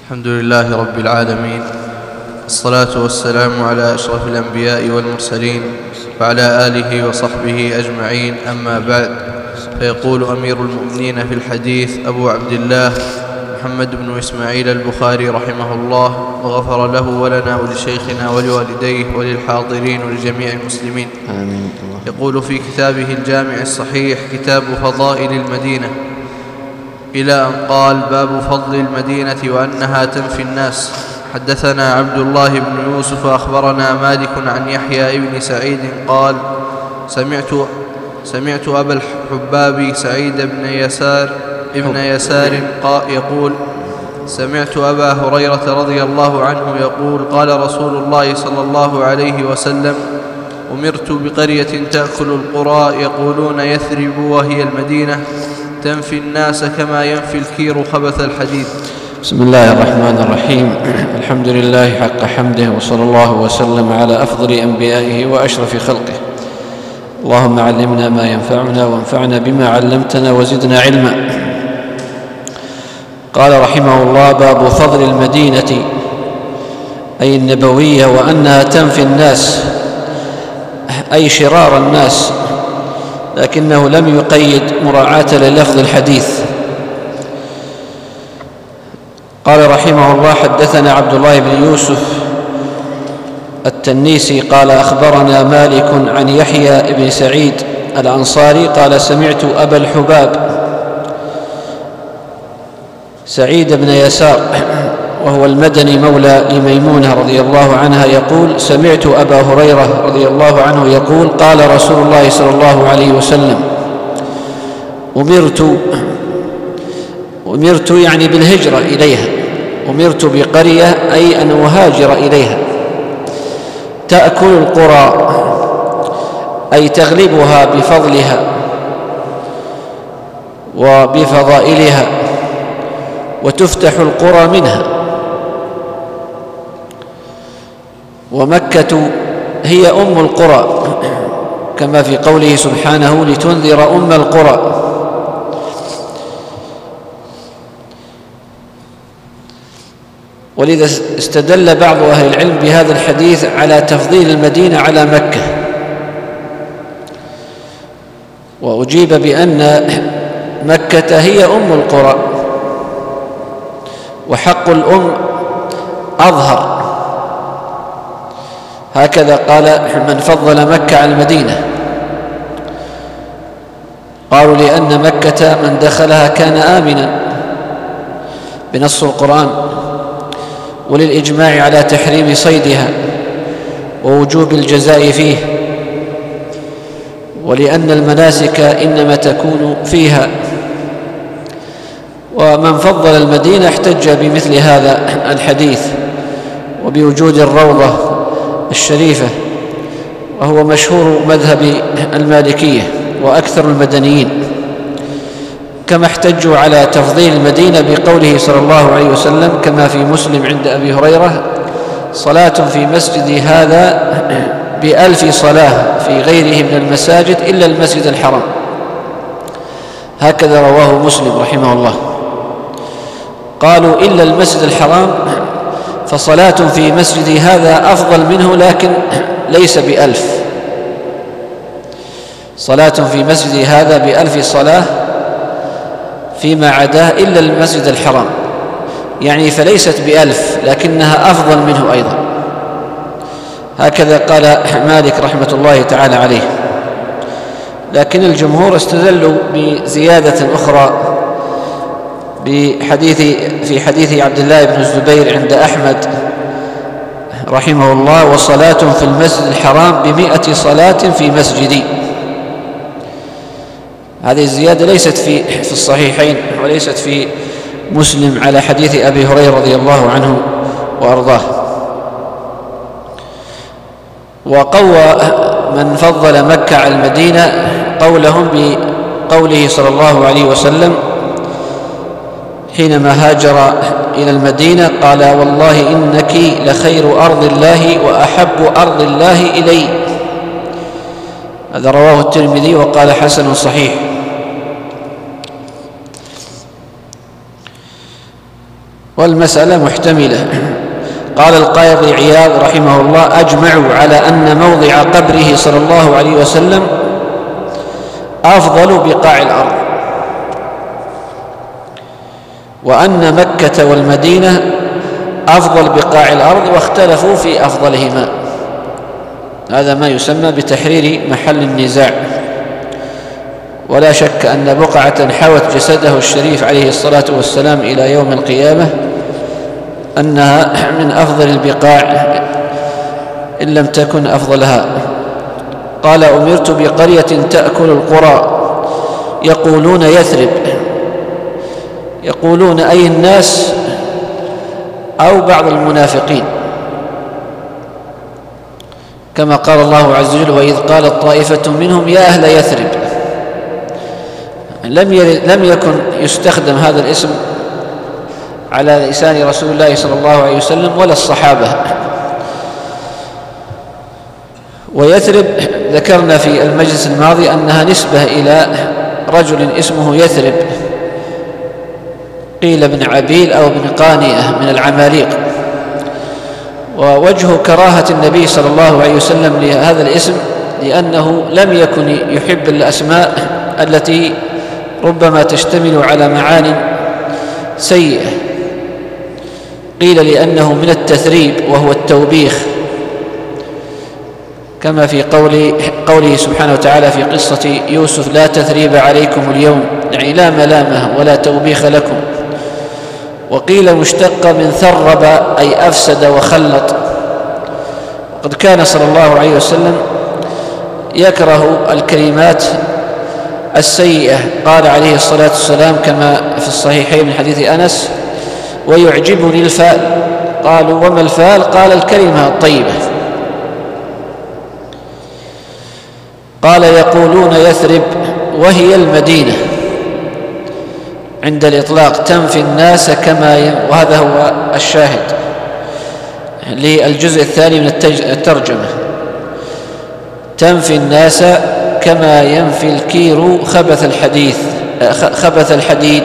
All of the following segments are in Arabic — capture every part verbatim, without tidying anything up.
الحمد لله رب العالمين، الصلاة والسلام على أشرف الأنبياء والمرسلين وعلى آله وصحبه أجمعين، أما بعد. فيقول أمير المؤمنين في الحديث أبو عبد الله محمد بن إسماعيل البخاري رحمه الله، وغفر له ولنا ولشيخنا ولوالديه وللحاضرين ولجميع المسلمين. آمين. يقول في كتابه الجامع الصحيح كتاب فضائل المدينة إلى أن قال: باب فضل المدينة وأنها تنفي الناس. حدثنا عبد الله بن يوسف أخبرنا مالك عن يحيى بن سعيد قال: سمعت سمعت أبا الحباب سعيد بن يسار ابن يسار يقول: سمعت أبا هريرة رضي الله عنه يقول: قال رسول الله صلى الله عليه وسلم: أمرت بقرية تأكل القرى يقولون يثرب وهي المدينة، تنفي الناس كما ينفي الكير خبث الحديد. بسم الله الرحمن الرحيم. الحمد لله حق حمده، وصلى الله وسلم على أفضل أنبيائه وأشرف خلقه. اللهم علمنا ما ينفعنا وانفعنا بما علمتنا وزدنا علما. قال رحمه الله: باب فضل المدينة أي النبوية وأنها تنفي الناس أي شرار الناس، لكنه لم يقيد مراعاة للفظ الحديث. قال رحمه الله: حدثنا عبد الله بن يوسف التنيسي قال: أخبرنا مالك عن يحيى بن سعيد الأنصاري قال: سمعت أبا الحباب سعيد بن يسار وهو المدني مولى لميمونة رضي الله عنها يقول: سمعت أبا هريرة رضي الله عنه يقول: قال رسول الله صلى الله عليه وسلم: أمرت أمرت يعني بالهجرة إليها، أمرت بقرية أي أن أهاجر إليها، تأكل القرى أي تغلبها بفضلها وبفضائلها، وتفتح القرى منها. ومكة هي أم القرى، كما في قوله سبحانه: لتنذر أم القرى. ولذا استدل بعض أهل العلم بهذا الحديث على تفضيل المدينة على مكة، وأجيب بأن مكة هي أم القرى، وحق الأم أظهر. هكذا قال من فضل مكة على المدينة، قالوا لأن مكة من دخلها كان آمنا بنص القرآن، وللإجماع على تحريم صيدها ووجوب الجزاء فيه، ولأن المناسك إنما تكون فيها. ومن فضل المدينة احتج بمثل هذا الحديث وبوجود الروضة الشريفة، وهو مشهور مذهب المالكية وأكثر المدنيين، كما احتجوا على تفضيل المدينة بقوله صلى الله عليه وسلم كما في مسلم عند أبي هريرة: صلاة في مسجد هذا بألف صلاة في غيره من المساجد إلا المسجد الحرام. هكذا رواه مسلم رحمه الله. قالوا: إلا المسجد الحرام، فصلاة في مسجد هذا أفضل منه، لكن ليس بألف. صلاة في مسجد هذا بألف صلاة فيما عداه إلا المسجد الحرام، يعني فليست بألف لكنها أفضل منه أيضا. هكذا قال مالك رحمة الله تعالى عليه. لكن الجمهور استدلوا بزيادة أخرى بحديث في حديث عبد الله بن الزبير عند أحمد رحمه الله: وصلاة في المسجد الحرام بمئة صلاة في مسجدي. هذه الزيادة ليست في في الصحيحين وليست في مسلم على حديث أبي هريرة رضي الله عنه وأرضاه. وقوى من فضل مكة على المدينة قولهم بقوله صلى الله عليه وسلم حينما هاجر إلى المدينة: قال: والله إنك لخير أرض الله وأحب أرض الله إلي. هذا رواه الترمذي وقال: حسن صحيح. والمسألة محتملة. قال القاضي عياض رحمه الله: أجمعوا على أن موضع قبره صلى الله عليه وسلم أفضل بقاع الأرض، وأن مكة والمدينة أفضل بقاع الأرض، واختلفوا في أفضلهما. هذا ما يسمى بتحرير محل النزاع. ولا شك أن بقعة حوت جسده الشريف عليه الصلاة والسلام إلى يوم القيامة أنها من أفضل البقاع إن لم تكن أفضلها. قال: أمرت بقرية تأكل القرى يقولون يثرب، يقولون أي الناس أو بعض المنافقين، كما قال الله عز وجل: وإذ قالت طائفة منهم يا أهل يثرب. لم لم يكن يستخدم هذا الاسم على لسان رسول الله صلى الله عليه وسلم ولا الصحابة. ويثرب ذكرنا في المجلس الماضي أنها نسبة إلى رجل اسمه يثرب، قيل ابن عبيل أو ابن قانئة من العماليق. ووجه كراهة النبي صلى الله عليه وسلم لهذا الاسم لأنه لم يكن يحب الأسماء التي ربما تشتمل على معان سيئة. قيل لأنه من التثريب وهو التوبيخ، كما في قول قوله سبحانه وتعالى في قصة يوسف: لا تثريب عليكم اليوم، يعني لا ملامة ولا توبيخ لكم. وقيل مشتق من ثرب أي أفسد وخلط. وقد كان صلى الله عليه وسلم يكره الكلمات السيئة. قال عليه الصلاة والسلام كما في الصحيحين من حديث أنس: ويعجبني الفال. قالوا: وما الفال؟ قال: الكلمة الطيبة. قال: يقولون يثرب وهي المدينة عند الإطلاق تنفي الناس كما ين... وهذا هو الشاهد للجزء الثاني من الترجمة: تنفي الناس كما ينفي الكير خبث الحديث خبث الحديد.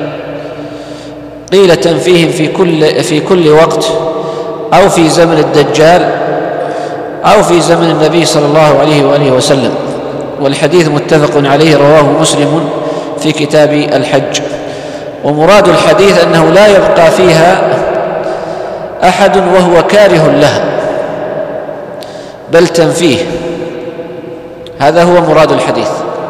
قيل تنفيهم في كل في كل وقت، أو في زمن الدجال، أو في زمن النبي صلى الله عليه وآله وسلم. والحديث متفق عليه، رواه مسلم في كتاب الحج. ومراد الحديث أنه لا يبقى فيها أحد وهو كاره لها، بل تنفيه. هذا هو مراد الحديث،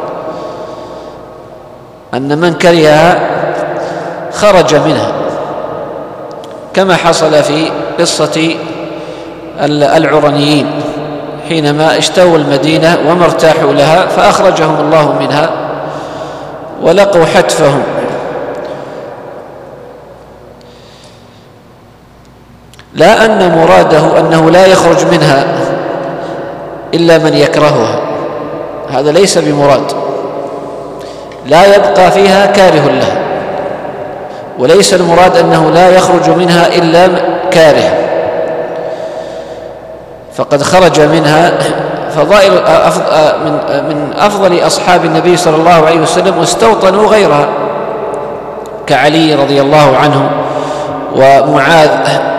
أن من كرهها خرج منها، كما حصل في قصة العرنيين حينما اشتووا المدينة وما ارتاحوا لها فأخرجهم الله منها ولقوا حتفهم. لا أن مراده أنه لا يخرج منها إلا من يكرهها، هذا ليس بمراد. لا يبقى فيها كاره لها، وليس المراد أنه لا يخرج منها إلا كاره، فقد خرج منها فضائل من أفضل أصحاب النبي صلى الله عليه وسلم واستوطنوا غيرها، كعلي رضي الله عنه ومعاذ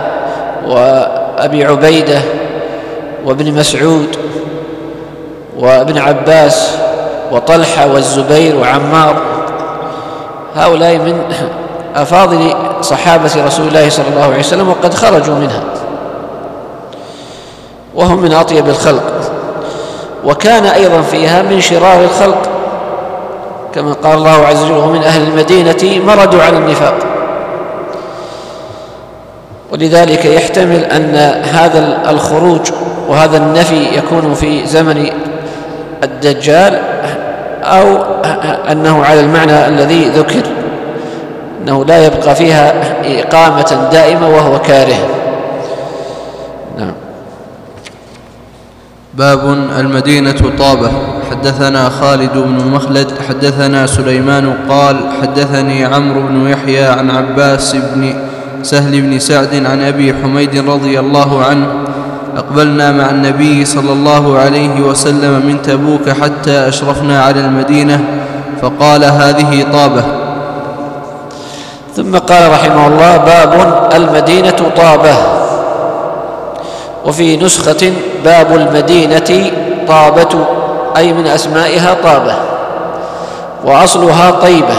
وأبي عبيدة وابن مسعود وابن عباس وطلحة والزبير وعمار. هؤلاء من أفاضل صحابة رسول الله صلى الله عليه وسلم، وقد خرجوا منها وهم من أطيب الخلق. وكان أيضا فيها من شرار الخلق، كما قال الله عز وجل: ومن أهل المدينة مردوا على النفاق. ولذلك يحتمل أن هذا الخروج وهذا النفي يكون في زمن الدجال، أو أنه على المعنى الذي ذكر، أنه لا يبقى فيها إقامة دائمة وهو كاره. نعم. باب المدينة طابة. حدثنا خالد بن مخلد حدثنا سليمان قال: حدثني عمرو بن يحيى عن عباس بن سهل بن سعد عن أبي حميد رضي الله عنه: أقبلنا مع النبي صلى الله عليه وسلم من تبوك حتى أشرفنا على المدينة، فقال: هذه طابة. ثم قال رحمه الله: باب المدينة طابة. وفي نسخة: باب المدينة طابة، أي من أسمائها طابة، وأصلها طيبة،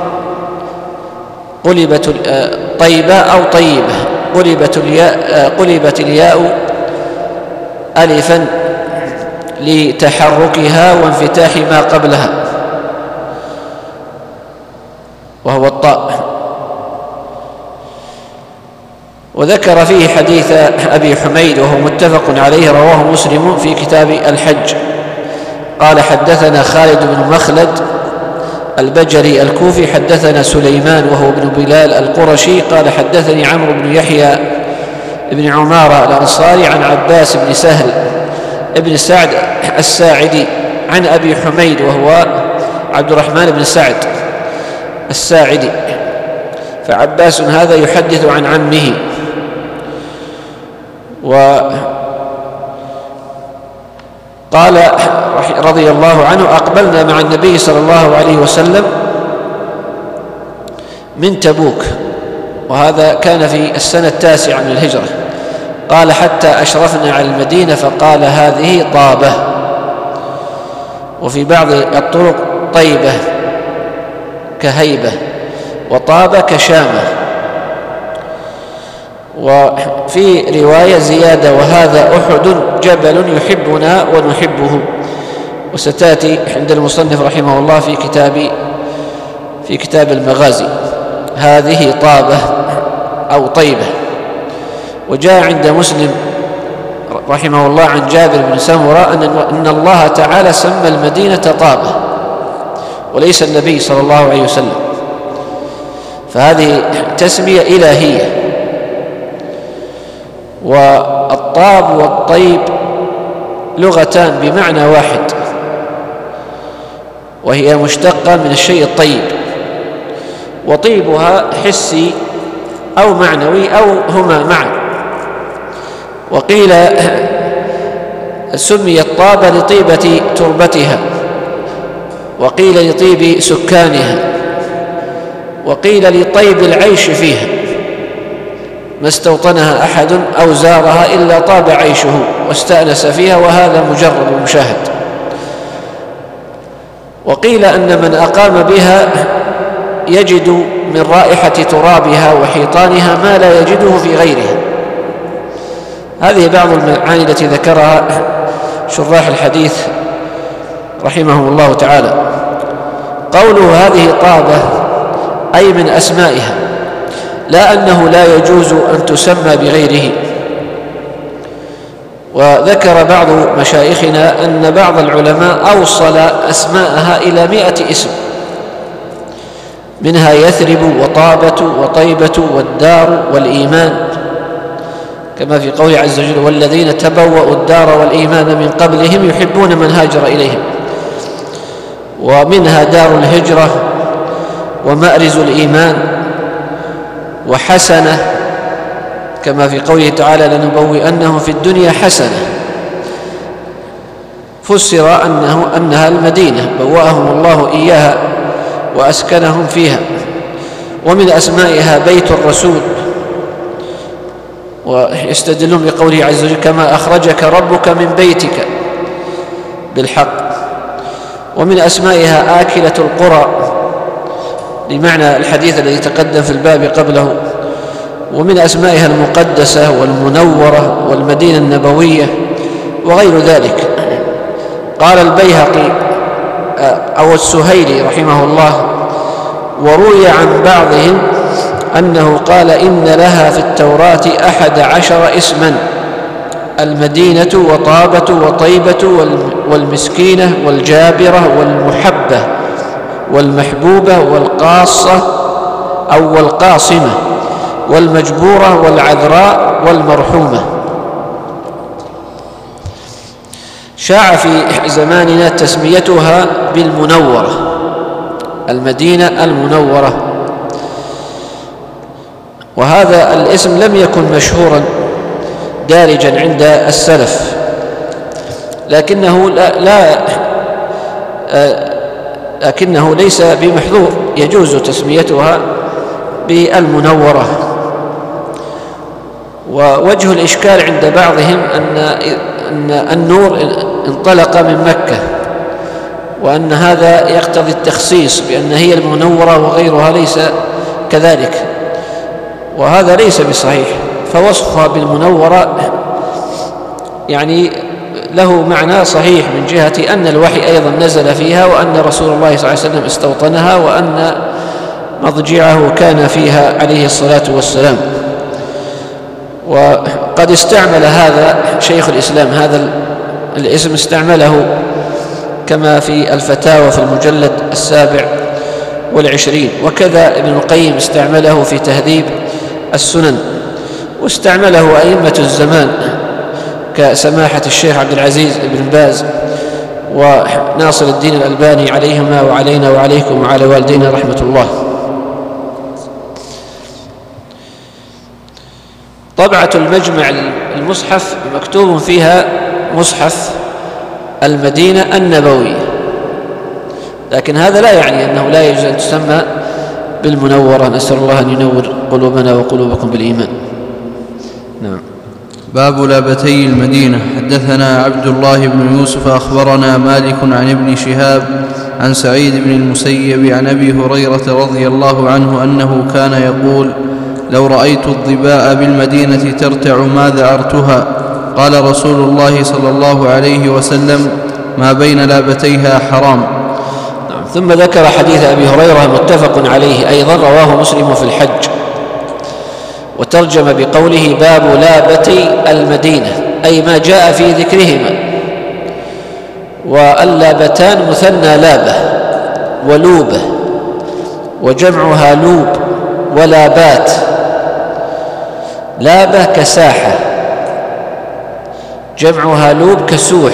قلبت طيبة أو طيبة، قلبت الياء قلبت الياء ألفا لتحركها وانفتاح ما قبلها وهو الطاء. وذكر فيه حديث أبي حميد وهو متفق عليه، رواه مسلم في كتاب الحج. قال: حدثنا خالد بن مخلد البجري الكوفي، حدثنا سليمان وهو ابن بلال القرشي، قال: حدثني عمرو بن يحيى بن عمارة الأنصاري عن عباس بن سهل ابن سعد الساعدي عن أبي حميد وهو عبد الرحمن بن سعد الساعدي، فعباس هذا يحدث عن عمه. وقال رضي الله عنه: أقبلنا مع النبي صلى الله عليه وسلم من تبوك، وهذا كان في السنة التاسعة من الهجرة. قال: حتى أشرفنا على المدينة فقال: هذه طابة. وفي بعض الطرق: طيبة كهيبة، وطابة كشامة. وفي رواية زيادة: وهذا أحد جبل يحبنا ونحبه. وستأتي عند المصنف رحمه الله في كتاب في كتاب المغازي هذه طابة أو طيبة. وجاء عند مسلم رحمه الله عن جابر بن سمرة أن الله تعالى سمى المدينة طابة وليس النبي صلى الله عليه وسلم، فهذه تسمية إلهية. والطاب والطيب لغتان بمعنى واحد، وهي مشتقة من الشيء الطيب، وطيبها حسي أو معنوي أو هما معا. وقيل سميت طابة لطيبة تربتها، وقيل لطيب سكانها، وقيل لطيب العيش فيها، ما استوطنها أحد أو زارها إلا طاب عيشه واستأنس فيها، وهذا مجرد مشاهد. وقيل أن من أقام بها يجد من رائحة ترابها وحيطانها ما لا يجده في غيرها. هذه بعض المعاني التي ذكرها شراح الحديث رحمهم الله تعالى. قوله هذه طابة أي من أسمائها، لا أنه لا يجوز أن تسمى بغيره. وذكر بعض مشايخنا أن بعض العلماء أوصل أسماءها إلى مئة اسم، منها يثرب وطابة وطيبة والدار والإيمان، كما في قوله عز وجل: والذين تبوأوا الدار والإيمان من قبلهم يحبون من هاجر إليهم. ومنها دار الهجرة ومأرز الإيمان وحسنة، كما في قوله تعالى: لنبوئنهم في الدنيا حسنة. فسر أنه أنها المدينة بوأهم الله إياها وأسكنهم فيها. ومن أسمائها بيت الرسول، ويستدلون بقوله عز وجل: كما أخرجك ربك من بيتك بالحق. ومن أسمائها آكلة القرى، لمعنى الحديث الذي تقدم في الباب قبله. ومن أسمائها المقدسة والمنورة والمدينة النبوية وغير ذلك. قال البيهقي أو السهيلي رحمه الله: وروي عن بعضهم أنه قال: إن لها في التوراة أحد عشر اسما: المدينة وطابة وطيبة والمسكينة والجابرة والمحبة والمحبوبة والقاصة أو والقاصمة والمجبورة والعذراء والمرحومة. شاع في زماننا تسميتها بالمنورة، المدينة المنورة. وهذا الاسم لم يكن مشهورا دارجا عند السلف، لكنه لا, لا لكنه ليس بمحظور، يجوز تسميتها بالمنورة. ووجه الإشكال عند بعضهم أن أن النور انطلق من مكة، وأن هذا يقتضي التخصيص بأن هي المنورة وغيرها ليس كذلك، وهذا ليس بصحيح. فوصفها بالمنورة يعني له معنى صحيح من جهة أن الوحي أيضا نزل فيها، وأن رسول الله صلى الله عليه وسلم استوطنها، وأن مضجعه كان فيها عليه الصلاة والسلام. وقد استعمل هذا شيخ الإسلام، هذا الاسم استعمله كما في الفتاوى في المجلد السابع والعشرين، وكذا ابن القيم استعمله في تهذيب السنن، واستعمله أئمة الزمان كسماحة الشيخ عبد العزيز بن باز وناصر الدين الألباني عليهما وعلينا وعليكم وعلى والدينا رحمة الله. طبعة المجمع المصحف مكتوب فيها مصحف المدينة النبوي، لكن هذا لا يعني أنه لا يجوز أن تسمى بالمنورة. نسأل الله أن ينور قلوبنا وقلوبكم بالإيمان. نعم. باب لابتي المدينة. حدثنا عبد الله بن يوسف أخبرنا مالك عن ابن شهاب عن سعيد بن المسيب عن أبي هريرة رضي الله عنه أنه كان يقول: لو رأيت الظباء بالمدينة ترتع ما ذعرتها. قال رسول الله صلى الله عليه وسلم: ما بين لابتيها حرام. نعم. ثم ذكر حديث أبي هريرة متفق عليه أيضا، رواه مسلم في الحج، وترجم بقوله: باب لابتي المدينة، أي ما جاء في ذكرهما. واللابتان مثنى لابة ولوبة، وجمعها لوب ولابات. لابة كساحة، جمعها لوب كسوح،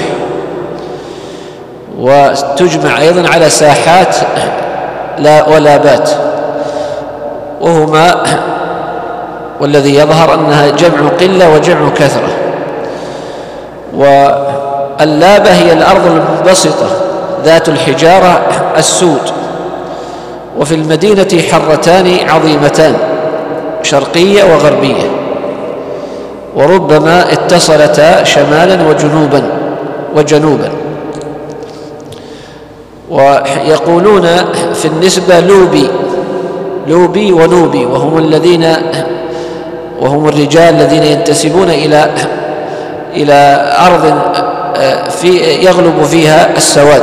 وتجمع أيضا على ساحات لا ولابات، وهما والذي يظهر أنها جمع قلة وجمع كثرة. واللابة هي الأرض المنبسطة ذات الحجارة السود. وفي المدينة حرتان عظيمتان شرقية وغربية، وربما اتصلتا شمالا وجنوبا وجنوبا. ويقولون في النسبة لوبي لوبي ونوبي، وهم الذين وهم الرجال الذين ينتسبون إلى إلى أرض في يغلب فيها السواد.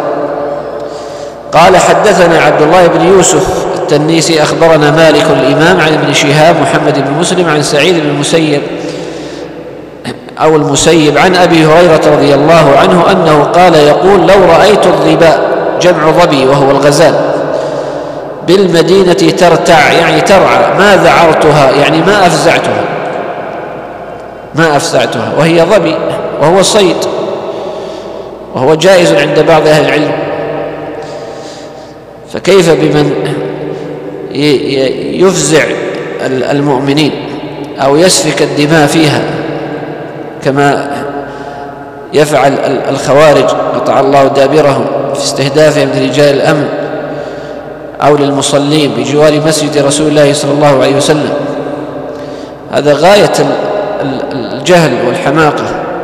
قال: حدثنا عبد الله بن يوسف التنيسي أخبرنا مالك الإمام عن ابن شهاب محمد بن مسلم عن سعيد بن المسيب أو المسيب عن أبي هريرة رضي الله عنه أنه قال يقول: لو رأيت الظباء، جمع ظبي وهو الغزال، بالمدينة ترتع يعني ترعى، ما ذعرتها يعني ما أفزعتها ما أفزعتها وهي ظبي وهو صيد، وهو جائز عند بعض أهل العلم. فكيف بمن يفزع المؤمنين أو يسفك الدماء فيها كما يفعل الخوارج قطع الله دابرهم في استهدافهم لرجال الأمن أو للمصلين بجوار مسجد رسول الله صلى الله عليه وسلم؟ هذا غاية الجهل والحماقة.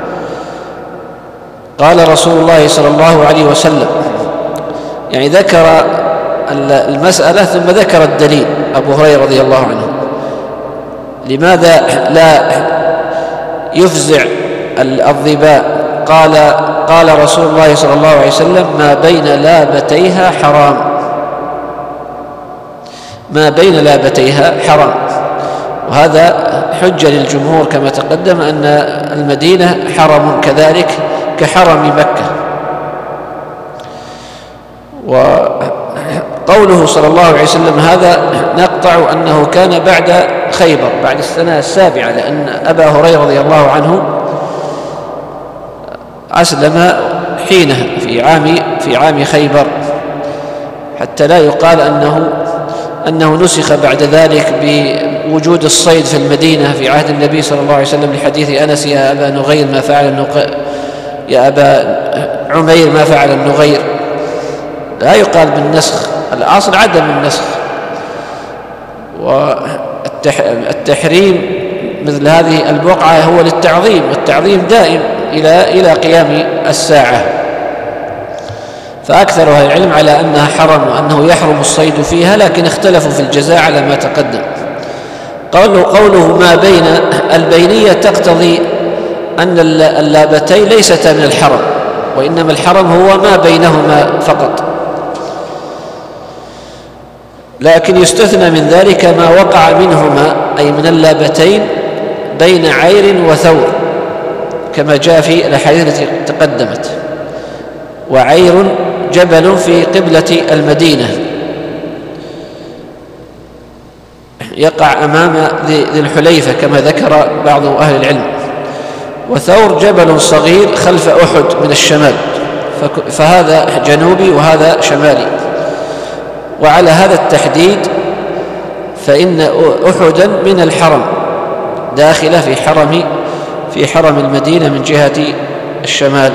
قال رسول الله صلى الله عليه وسلم، يعني ذكر المسألة ثم ذكر الدليل. أبو هريرة رضي الله عنه لماذا لا يفزع الظباء؟ قال قال رسول الله صلى الله عليه وسلم: ما بين لابتيها حرام ما بين لابتيها حرام. وهذا حجة للجمهور كما تقدم أن المدينة حرم كذلك كحرم مكة. وقوله صلى الله عليه وسلم هذا نقطع أنه كان بعد خيبر، بعد السنة السابعة، لأن أبا هريرة رضي الله عنه أسلم حينها في عام في عام خيبر، حتى لا يقال أنه أنه نسخ بعد ذلك بوجود الصيد في المدينة في عهد النبي صلى الله عليه وسلم، لحديث أنس: يا أبا نغير ما فعل النغير يا أبا عمير ما فعل النغير. لا يقال بالنسخ، الأصل عدم النسخ. والتحريم مثل هذه البقعة هو للتعظيم، والتعظيم دائم إلى إلى قيام الساعة. فأكثر أهل العلم على أنها حرم وأنه يحرم الصيد فيها، لكن اختلفوا في الجزاء على ما تقدم. قوله, قوله ما بين البينية تقتضي أن اللابتين ليستا من الحرم، وإنما الحرم هو ما بينهما فقط، لكن يستثنى من ذلك ما وقع منهما أي من اللابتين بين عير وثور، كما جاء في الأحاديث التي تقدمت. وعير جبل في قبلة المدينة يقع أمام ذي الحليفة كما ذكر بعض أهل العلم. وثور جبل صغير خلف أحد من الشمال، فهذا جنوبي وهذا شمالي. وعلى هذا التحديد فإن أحدا من الحرم داخلة في حرم في حرم المدينة من جهة الشمال.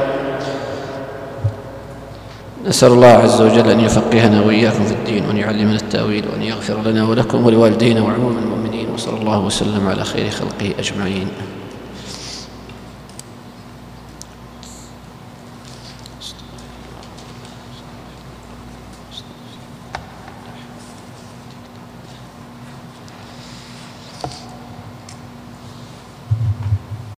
نسأل الله عز وجل أن يفقهنا وإياكم في الدين، وأن يعلمنا التأويل، وأن يغفر لنا ولكم ولوالدينا وعموم المؤمنين، وصلى الله وسلم على خير خلقه أجمعين.